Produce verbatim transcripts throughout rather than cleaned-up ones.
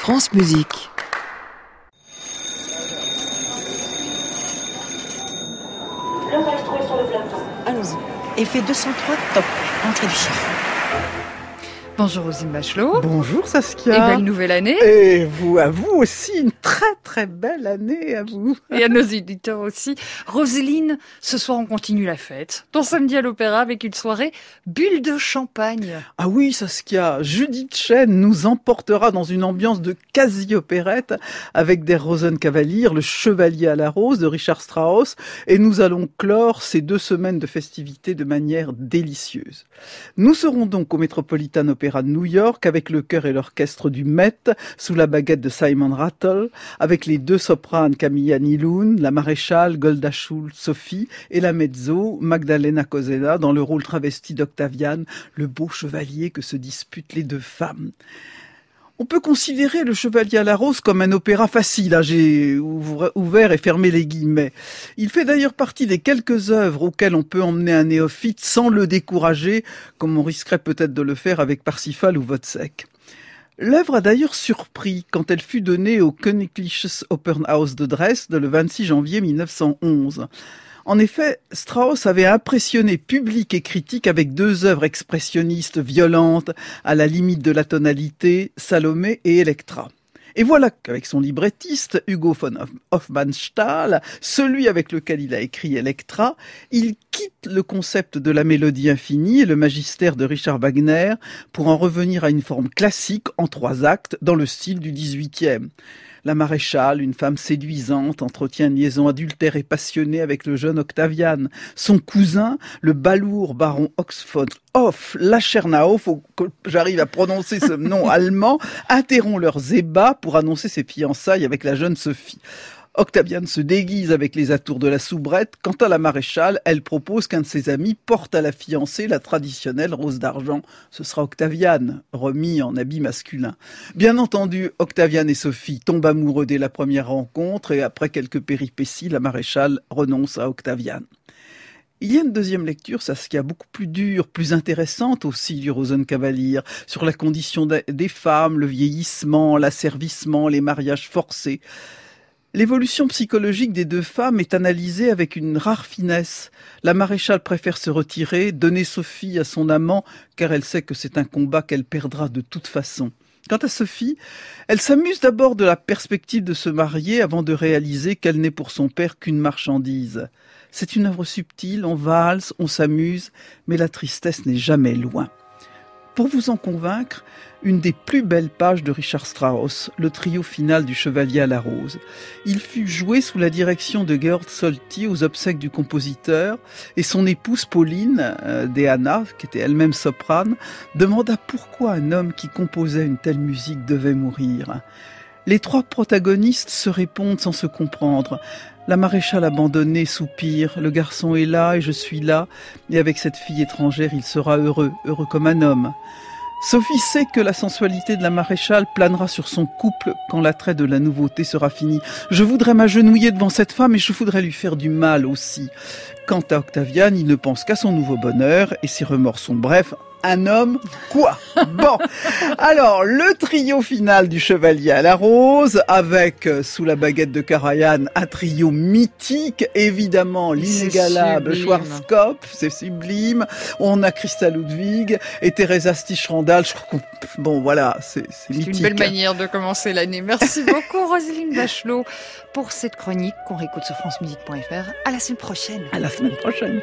France Musique. Le maestro est sur le plateau. Allons-y. Effet deux cent trois, top. Entrée du chef. Bonjour Roselyne Bachelot. Bonjour Saskia. Et belle nouvelle année. Et vous, à vous aussi, une très très belle année à vous. Et à nos éditeurs aussi. Roselyne, ce soir on continue la fête. Ton samedi à l'Opéra avec une soirée bulle de champagne. Ah oui Saskia, Judith Chen nous emportera dans une ambiance de quasi-opérette avec Der Rosenkavalier, le Chevalier à la Rose de Richard Strauss. Et nous allons clore ces deux semaines de festivités de manière délicieuse. Nous serons donc au Metropolitan Opera de New York avec le chœur et l'orchestre du Met sous la baguette de Simon Rattle, avec les deux sopranes Camilla Niloun, la maréchale Golda Schultz-Sophie et la mezzo Magdalena Kozena dans le rôle travesti d'Octavian, le beau chevalier que se disputent les deux femmes. On peut considérer le Chevalier à la Rose comme un opéra facile, hein, j'ai ouvert et fermé les guillemets. Il fait d'ailleurs partie des quelques œuvres auxquelles on peut emmener un néophyte sans le décourager, comme on risquerait peut-être de le faire avec Parsifal ou Wozzeck. L'œuvre a d'ailleurs surpris quand elle fut donnée au Königliches Opernhaus de Dresde le vingt-six janvier mille neuf cent onze. En effet, Strauss avait impressionné public et critique avec deux œuvres expressionnistes violentes, à la limite de la tonalité, Salomé et Electra. Et voilà qu'avec son librettiste, Hugo von Hofmannsthal, celui avec lequel il a écrit Electra, il quitte le concept de la mélodie infinie et le magistère de Richard Wagner pour en revenir à une forme classique en trois actes dans le style du dix-huitième. La maréchale, une femme séduisante, entretient une liaison adultère et passionnée avec le jeune Octavian. Son cousin, le balourd baron Oxford Hoff Lachernau, faut que j'arrive à prononcer ce nom allemand, interrompt leurs ébats pour annoncer ses fiançailles avec la jeune Sophie. Octavian se déguise avec les atours de la soubrette. Quant à la maréchale, elle propose qu'un de ses amis porte à la fiancée la traditionnelle rose d'argent. Ce sera Octavian, remis en habit masculin. Bien entendu, Octavian et Sophie tombent amoureux dès la première rencontre et après quelques péripéties, la maréchale renonce à Octavian. Il y a une deuxième lecture, Saskia, beaucoup plus dure, plus intéressante aussi du Rosenkavalier, sur la condition des femmes, le vieillissement, l'asservissement, les mariages forcés. L'évolution psychologique des deux femmes est analysée avec une rare finesse. La maréchale préfère se retirer, donner Sophie à son amant, car elle sait que c'est un combat qu'elle perdra de toute façon. Quant à Sophie, elle s'amuse d'abord de la perspective de se marier avant de réaliser qu'elle n'est pour son père qu'une marchandise. C'est une œuvre subtile, on valse, on s'amuse, mais la tristesse n'est jamais loin. Pour vous en convaincre, une des plus belles pages de Richard Strauss, le trio final du Chevalier à la Rose. Il fut joué sous la direction de Georg Solti aux obsèques du compositeur et son épouse Pauline, euh, Deanna, qui était elle-même soprane, demanda pourquoi un homme qui composait une telle musique devait mourir. Les trois protagonistes se répondent sans se comprendre. La maréchale abandonnée soupire, le garçon est là et je suis là, et avec cette fille étrangère il sera heureux, heureux comme un homme. Sophie sait que la sensualité de la maréchale planera sur son couple quand l'attrait de la nouveauté sera fini. Je voudrais m'agenouiller devant cette femme et je voudrais lui faire du mal aussi. Quant à Octavian, il ne pense qu'à son nouveau bonheur et ses remords sont brefs. Un homme, quoi? Bon, alors le trio final du Chevalier à la Rose, avec euh, sous la baguette de Karajan un trio mythique, évidemment l'inégalable Schwarzkopf, c'est sublime. On a Christa Ludwig et Teresa Stichrandal. Bon, voilà, c'est, c'est, c'est mythique. C'est une belle manière de commencer l'année. Merci beaucoup Roselyne Bachelot pour cette chronique qu'on réécoute sur francemusique point f r. À la semaine prochaine. À la semaine prochaine.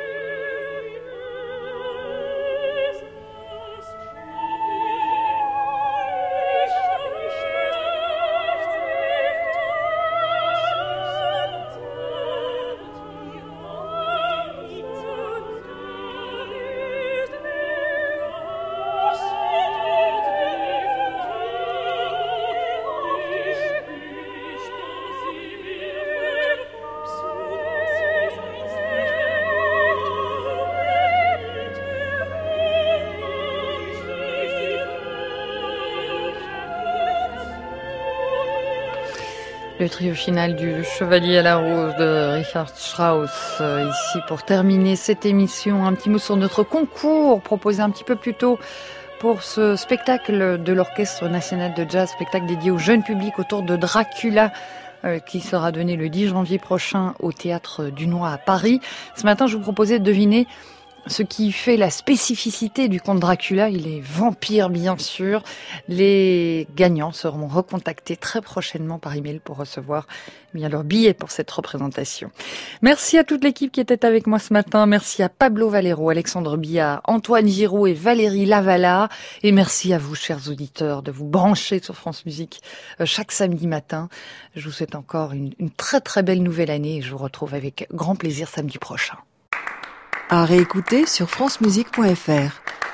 Le trio final du Chevalier à la Rose de Richard Strauss, euh, ici pour terminer cette émission. Un petit mot sur notre concours proposé un petit peu plus tôt pour ce spectacle de l'Orchestre National de Jazz, spectacle dédié au jeune public autour de Dracula, euh, qui sera donné le dix janvier prochain au Théâtre du Noy à Paris. Ce matin, je vous proposais de deviner ce qui fait la spécificité du conte Dracula. Il est vampire, bien sûr. Les gagnants seront recontactés très prochainement par email pour recevoir eh bien leur billet pour cette représentation. Merci à toute l'équipe qui était avec moi ce matin. Merci à Pablo Valero, Alexandre Billard, Antoine Giraud et Valérie Lavala. Et merci à vous, chers auditeurs, de vous brancher sur France Musique chaque samedi matin. Je vous souhaite encore une, une très très belle nouvelle année et je vous retrouve avec grand plaisir samedi prochain. À réécouter sur francemusique point f r.